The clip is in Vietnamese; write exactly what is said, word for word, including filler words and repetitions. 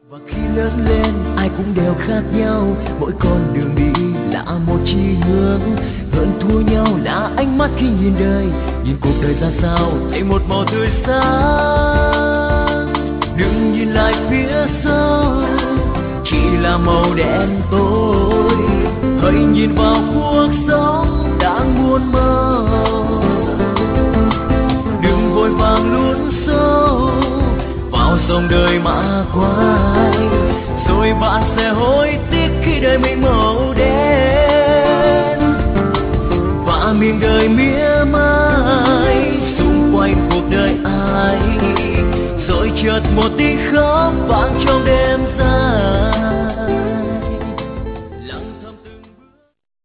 Và khi lớn lên ai cũng đều khác nhau, mỗi con đường đi là một chí hướng. Hơn thua nhau là ánh mắt khi nhìn đời, nhìn cuộc đời ra sao thay một màu tươi sáng. Đừng nhìn lại phía sau chỉ là màu đen tối, hãy nhìn vào cuộc sống đang muôn màu. Đừng vội vàng lún sâu vào dòng đời mà quay, rồi bạn sẽ hối tiếc khi đời mình màu đen. Và miền đời mỉa mai xung quanh cuộc đời ai, rồi chợt một tiếng khóc vang trong đêm